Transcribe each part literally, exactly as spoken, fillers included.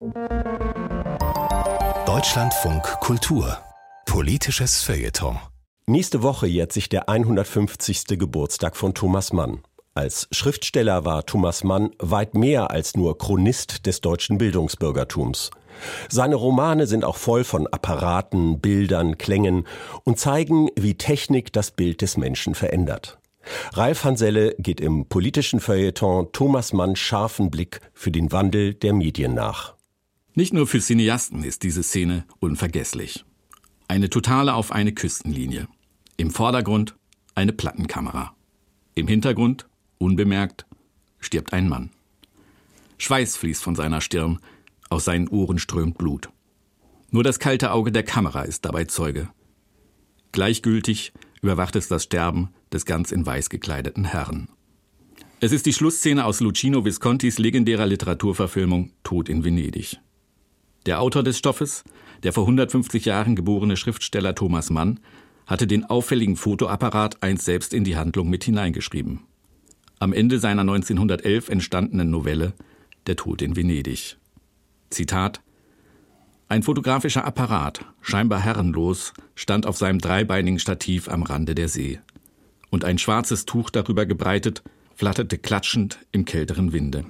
Deutschlandfunk Kultur. Politisches Feuilleton. Nächste Woche jährt sich der hundertfünfzigste Geburtstag von Thomas Mann. Als Schriftsteller war Thomas Mann weit mehr als nur Chronist des deutschen Bildungsbürgertums. Seine Romane sind auch voll von Apparaten, Bildern, Klängen und zeigen, wie Technik das Bild des Menschen verändert. Ralf Hanselle geht im politischen Feuilleton Thomas Manns scharfen Blick für den Wandel der Medien nach. Nicht nur für Cineasten ist diese Szene unvergesslich. Eine totale auf eine Küstenlinie. Im Vordergrund eine Plattenkamera. Im Hintergrund, unbemerkt, stirbt ein Mann. Schweiß fließt von seiner Stirn, aus seinen Ohren strömt Blut. Nur das kalte Auge der Kamera ist dabei Zeuge. Gleichgültig überwacht es das Sterben des ganz in weiß gekleideten Herrn. Es ist die Schlussszene aus Luchino Viscontis legendärer Literaturverfilmung Tod in Venedig. Der Autor des Stoffes, der vor hundertfünfzig Jahren geborene Schriftsteller Thomas Mann, hatte den auffälligen Fotoapparat einst selbst in die Handlung mit hineingeschrieben. Am Ende seiner neunzehnhundertelf entstandenen Novelle Der Tod in Venedig. Zitat: Ein fotografischer Apparat, scheinbar herrenlos, stand auf seinem dreibeinigen Stativ am Rande der See. Und ein schwarzes Tuch darüber gebreitet, flatterte klatschend im kälteren Winde.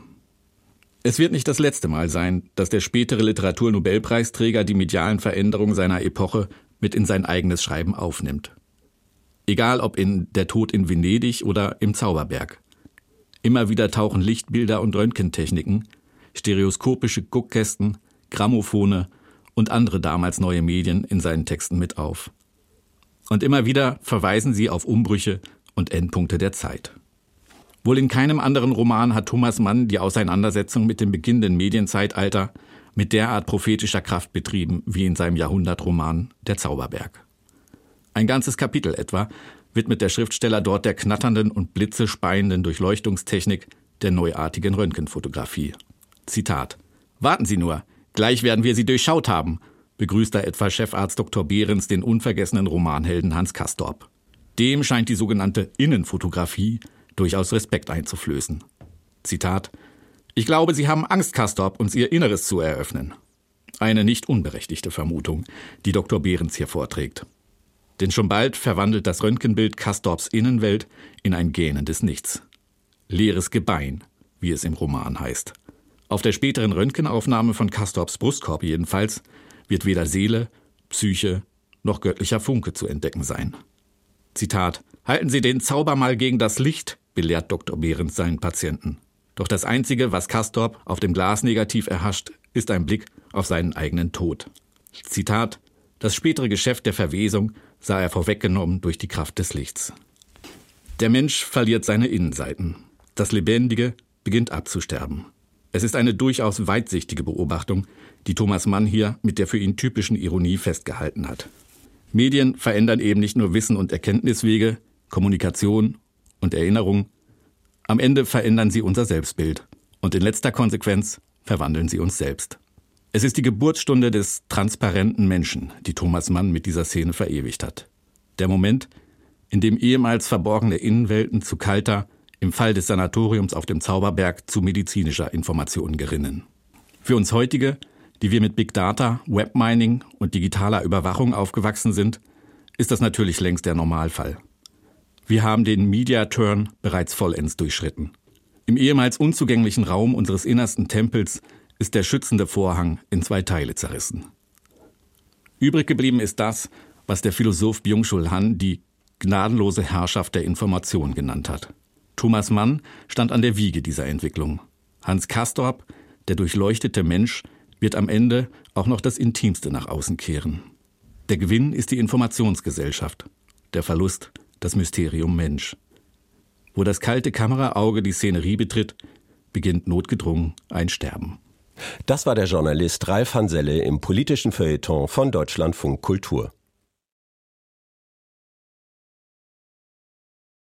Es wird nicht das letzte Mal sein, dass der spätere Literaturnobelpreisträger die medialen Veränderungen seiner Epoche mit in sein eigenes Schreiben aufnimmt. Egal ob in Der Tod in Venedig oder im Zauberberg. Immer wieder tauchen Lichtbilder und Röntgentechniken, stereoskopische Guckkästen, Grammophone und andere damals neue Medien in seinen Texten mit auf. Und immer wieder verweisen sie auf Umbrüche und Endpunkte der Zeit. Wohl in keinem anderen Roman hat Thomas Mann die Auseinandersetzung mit dem beginnenden Medienzeitalter mit derart prophetischer Kraft betrieben wie in seinem Jahrhundertroman Der Zauberberg. Ein ganzes Kapitel etwa widmet der Schriftsteller dort der knatternden und blitzespeienden Durchleuchtungstechnik der neuartigen Röntgenfotografie. Zitat: Warten Sie nur, gleich werden wir Sie durchschaut haben, begrüßt da etwa Chefarzt Doktor Behrens den unvergessenen Romanhelden Hans Castorp. Dem scheint die sogenannte Innenfotografie durchaus Respekt einzuflößen. Zitat: Ich glaube, Sie haben Angst, Castorp, uns Ihr Inneres zu eröffnen. Eine nicht unberechtigte Vermutung, die Doktor Behrens hier vorträgt. Denn schon bald verwandelt das Röntgenbild Castorps Innenwelt in ein gähnendes Nichts. Leeres Gebein, wie es im Roman heißt. Auf der späteren Röntgenaufnahme von Castorps Brustkorb jedenfalls wird weder Seele, Psyche noch göttlicher Funke zu entdecken sein. Zitat: Halten Sie den Zauber mal gegen das Licht, belehrt Doktor Behrens seinen Patienten. Doch das Einzige, was Castorp auf dem Glasnegativ erhascht, ist ein Blick auf seinen eigenen Tod. Zitat: Das spätere Geschäft der Verwesung sah er vorweggenommen durch die Kraft des Lichts. Der Mensch verliert seine Innenseiten. Das Lebendige beginnt abzusterben. Es ist eine durchaus weitsichtige Beobachtung, die Thomas Mann hier mit der für ihn typischen Ironie festgehalten hat. Medien verändern eben nicht nur Wissen und Erkenntniswege, Kommunikation und Erinnerung. Am Ende verändern sie unser Selbstbild. Und in letzter Konsequenz verwandeln sie uns selbst. Es ist die Geburtsstunde des transparenten Menschen, die Thomas Mann mit dieser Szene verewigt hat. Der Moment, in dem ehemals verborgene Innenwelten zu kalter, im Fall des Sanatoriums auf dem Zauberberg zu medizinischer Information gerinnen. Für uns heutige, die wir mit Big Data, Webmining und digitaler Überwachung aufgewachsen sind, ist das natürlich längst der Normalfall. Wir haben den Media-Turn bereits vollends durchschritten. Im ehemals unzugänglichen Raum unseres innersten Tempels ist der schützende Vorhang in zwei Teile zerrissen. Übrig geblieben ist das, was der Philosoph Byung-Chul Han die gnadenlose Herrschaft der Information genannt hat. Thomas Mann stand an der Wiege dieser Entwicklung. Hans Castorp, der durchleuchtete Mensch, wird am Ende auch noch das Intimste nach außen kehren. Der Gewinn ist die Informationsgesellschaft, der Verlust das Mysterium Mensch. Wo das kalte Kameraauge die Szenerie betritt, beginnt notgedrungen ein Sterben. Das war der Journalist Ralf Hanselle im politischen Feuilleton von Deutschlandfunk Kultur.